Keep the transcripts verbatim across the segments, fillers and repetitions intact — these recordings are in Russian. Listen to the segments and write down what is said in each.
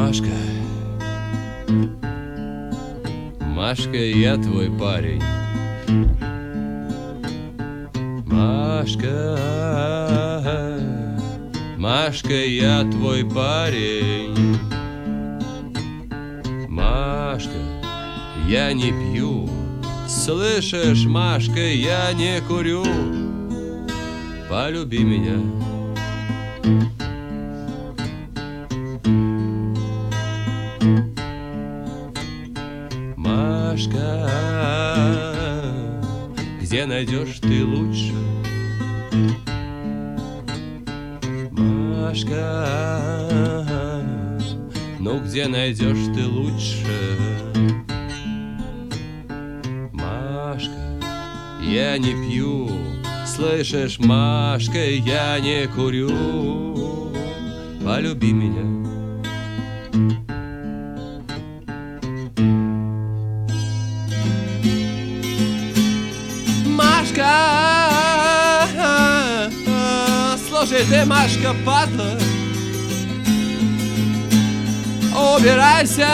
Машка, Машка, я твой парень. Машка, Машка, я твой парень. Машка, я не пью, слышишь, Машка, я не курю. Полюби меня. Машка, где найдешь ты лучше? Машка, ну где найдешь ты лучше? Машка, я не пью, слышишь, Машка, я не курю. Полюби меня. Машка, слушай ты, Машка, падла, убирайся,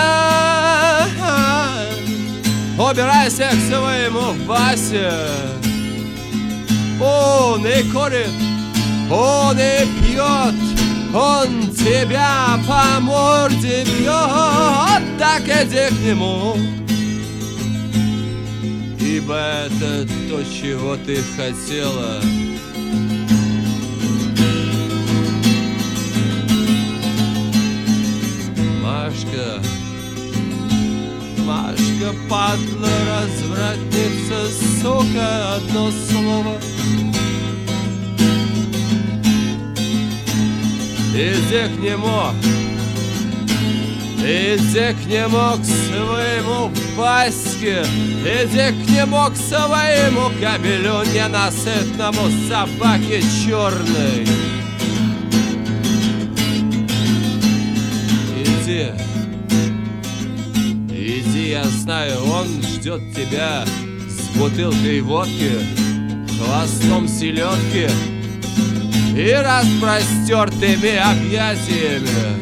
убирайся к своему Васе. Он и курит, он и пьет, он тебя по морде бьет. Так иди к нему, ибо это то, чего ты хотела. Машка, Машка, падла, развратница, сука, одно слово. Иди к нему, иди к нему, к своему Ваське, иди к нему, к своему кобелю ненасытному, собаке черной. Иди, иди, я знаю, он ждет тебя с бутылкой водки, хвостом селедки и распростертыми объятиями.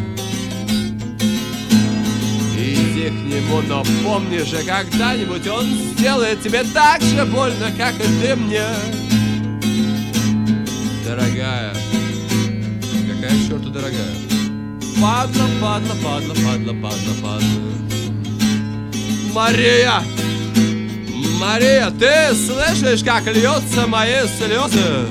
Иди к нему, но помни же, когда-нибудь он сделает тебе так же больно, как и ты мне. Дорогая, какая к черту дорогая? Падла, падла, падла, падла, падла, падла. Мария! Мария, ты слышишь, как льются мои слезы?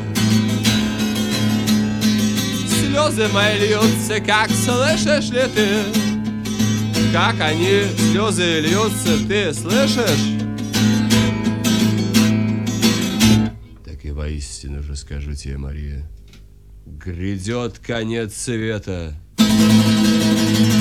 Слезы мои льются, как слышишь ли ты? Как они, слезы, льются, ты слышишь? Так и воистину же скажу тебе, Мария, грядет конец света.